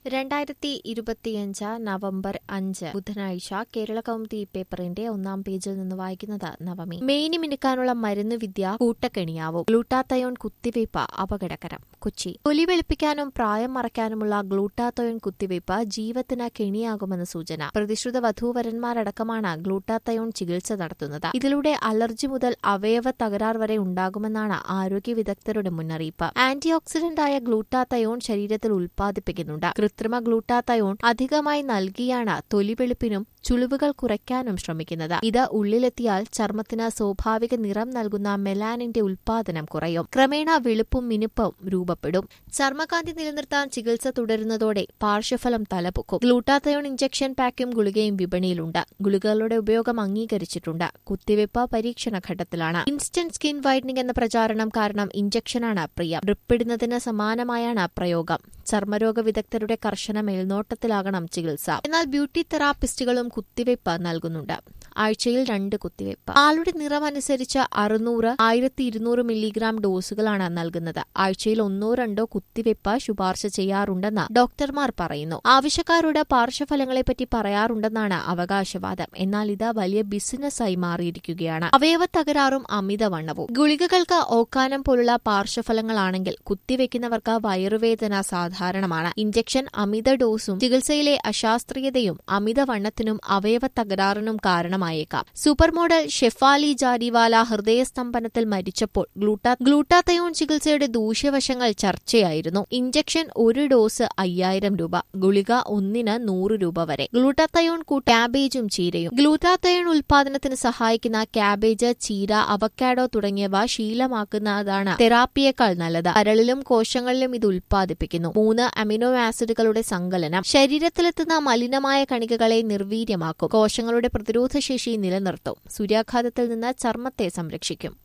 2025 November 5 ബുധനാഴ്ച കേരളകൗമുദി പേപ്പറിന്റെ ഒന്നാം പേജിൽ നിന്ന് വായിക്കുന്നത് നവമി. മേനി മിനുക്കാനുള്ള മരുന്ന് വിദ്യ കൂട്ടക്കെണിയാവും. ഗ്ലൂട്ടാത്തയോൺ കുത്തിവയ്പ് അപകടകരം. കൊച്ചി. തൊലി വെളുപ്പിക്കാനും പ്രായം മറയ്ക്കാനുമുള്ള ഗ്ലൂട്ടാത്തയോൺ കുത്തിവയ്പ് ജീവത്തിന് കെണിയാകുമെന്ന് സൂചന. പ്രതിശ്രുത വധൂവരന്മാരടക്കമാണ് ഗ്ലൂട്ടാത്തയോൺ ചികിത്സ നടത്തുന്നത്. ഇതിലൂടെ അലർജി മുതൽ അവയവ തകരാർ വരെ ഉണ്ടാകുമെന്നാണ് ആരോഗ്യ വിദഗ്ധരുടെ മുന്നറിയിപ്പ്. ആന്റി ഓക്സിഡന്റായ ഗ്ലൂട്ടാത്തയോൺ ശരീരത്തിൽ ഉൽപ്പാദിപ്പിക്കുന്നുണ്ട്. കൃത്രിമ ഗ്ലൂട്ടാത്തയോൺ അധികമായി നൽകിയാണ് തൊലി വെളുപ്പിനും ചുളിവുകൾ കുറയ്ക്കാനും ശ്രമിക്കുന്നത്. ഇത് ഉള്ളിലെത്തിയാൽ ചർമ്മത്തിന് സ്വാഭാവിക നിറം നൽകുന്ന മെലാനിന്റെ ഉൽപ്പാദനം കുറയും. ക്രമേണ വെളുപ്പും മിനുപ്പും രൂപപ്പെടും. ചർമ്മകാന്തി നിലനിർത്താൻ ചികിത്സ തുടരുന്നതോടെ പാർശ്വഫലം തലപൊക്കും. Glutathione injection പാക്കും ഗുളികയും വിപണിയിലുണ്ട്. ഗുളികകളുടെ ഉപയോഗം അംഗീകരിച്ചിട്ടുണ്ട്. കുത്തിവയ്പ് പരീക്ഷണ ഘട്ടത്തിലാണ്. ഇൻസ്റ്റന്റ് സ്കിൻ വൈറ്റനിംഗ് എന്ന പ്രചാരണം കാരണം ഇഞ്ചക്ഷനാണ് പ്രിയം. ഡ്രിപ്പിടുന്നതിന് സമാനമായാണ് പ്രയോഗം. ചർമ്മരോഗ വിദഗ്ധരുടെ കർശന മേൽനോട്ടത്തിലാകണം ചികിത്സ. എന്നാൽ ബ്യൂട്ടി തെറാപ്പിസ്റ്റുകളും കുത്തിവയ്പ് നൽകുന്നുണ്ട്. ആഴ്ചയിൽ 2 കുത്തിവയ്പ്. പാലുടെ നിറമനുസരിച്ച് 600, 1200 മില്ലിഗ്രാം ഡോസുകളാണ് നൽകുന്നത്. ആഴ്ചയിൽ 1-2 കുത്തിവയ്പ് ശുപാർശ ചെയ്യാറുണ്ടെന്ന് ഡോക്ടർമാർ പറയുന്നു. ആവശ്യക്കാരോട് പാർശ്വഫലങ്ങളെപ്പറ്റി പറയാറുണ്ടെന്നാണ് അവകാശവാദം. എന്നാൽ ഇത് വലിയ ബിസിനസ്സായി മാറിയിരിക്കുകയാണ്. അവയവ തകരാറും അമിതവണ്ണവും. ഗുളികകൾക്ക് ഓക്കാനം പോലുള്ള പാർശ്വഫലങ്ങളാണെങ്കിൽ കുത്തിവയ്ക്കുന്നവർക്ക് വയറുവേദന സാധാരണമാണ്. ഇഞ്ചക്ഷൻ അമിത ഡോസും ചികിത്സയിലെ അശാസ്ത്രീയതയും അമിതവണ്ണത്തിനും അവയവ തകരാറിനും കാരണമായേക്കാം. സൂപ്പർ മോഡൽ ഷെഫാലി ജാരിവാല ഹൃദയസ്തംഭനത്തിൽ മരിച്ചപ്പോൾ ഗ്ലൂട്ടാത്തയോൺ ചികിത്സയുടെ ദൂഷ്യവശങ്ങൾ ചർച്ചയായിരുന്നു. ഇഞ്ചക്ഷൻ 1 ഡോസ് 5000 രൂപ, ഗുളിക 1ന് 100 രൂപ വരെ. ഗ്ലൂട്ടാത്തയോൺ ക്യാബേജും ചീരയും. ഗ്ലൂട്ടാത്തയോൺ ഉൽപാദനത്തിന് സഹായിക്കുന്ന ക്യാബേജ്, ചീര, അവക്കാഡോ തുടങ്ങിയവ ശീലമാക്കുന്നതാണ് തെറാപ്പിയേക്കാൾ നല്ലത്. കരളിലും കോശങ്ങളിലും ഇത് ഉൽപ്പാദിപ്പിക്കുന്നു. 3 അമിനോ ആസിഡുകളുടെ സങ്കലനം ശരീരത്തിലെത്തുന്ന മലിനമായ കണികകളെ നിർവീര്യമാക്കും. കോശങ്ങളുടെ പ്രതിരോധശേഷി നിലനിർത്തും. സൂര്യാഘാതത്തിൽ നിന്ന് ചർമ്മത്തെ സംരക്ഷിക്കും.